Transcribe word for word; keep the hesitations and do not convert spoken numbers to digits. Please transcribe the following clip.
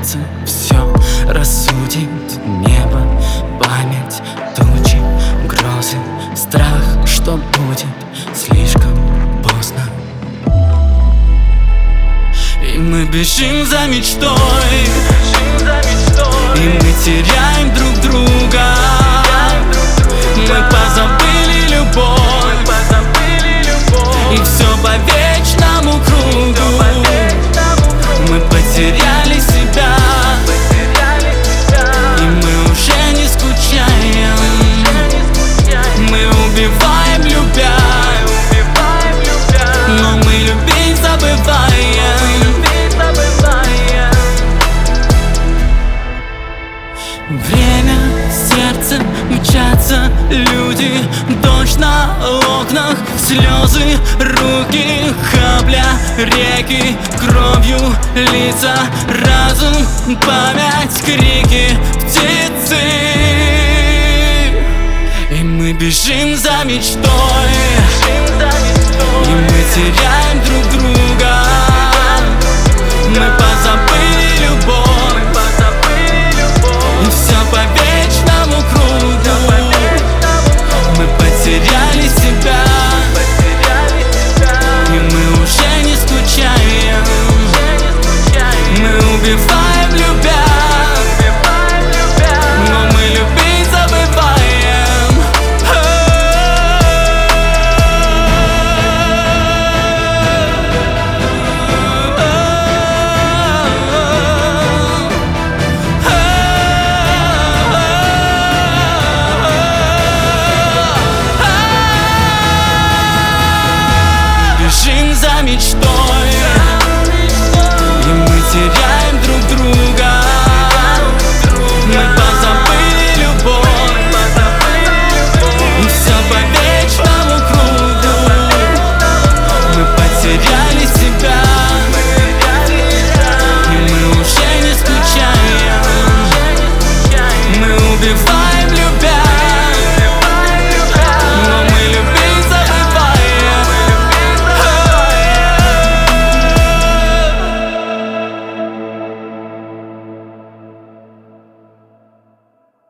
сердце все рассудит. Небо, память, тучи, грозы, страх, что будет слишком поздно. И мы бежим за мечтой, и мы теряем друг друга. Мы позабыли любовь, и все по вечному кругу. Мы потеряли себя, и мы уже не скучаем. Мы убиваем, любя, но мы любить забываем. Время, сердце, мчатся люди, дождь на окнах, слезы, руки, капля, реки, кровью лица, разум, память, крики, птицы. И мы бежим за мечтой, и мы теряем друг друга. Мы позабыли любовь, и все по вечному кругу. Мы потеряли себя, и мы уже не скучаем. Мы убиваем, любя, но мы любить забываем. Бежим за мечтой,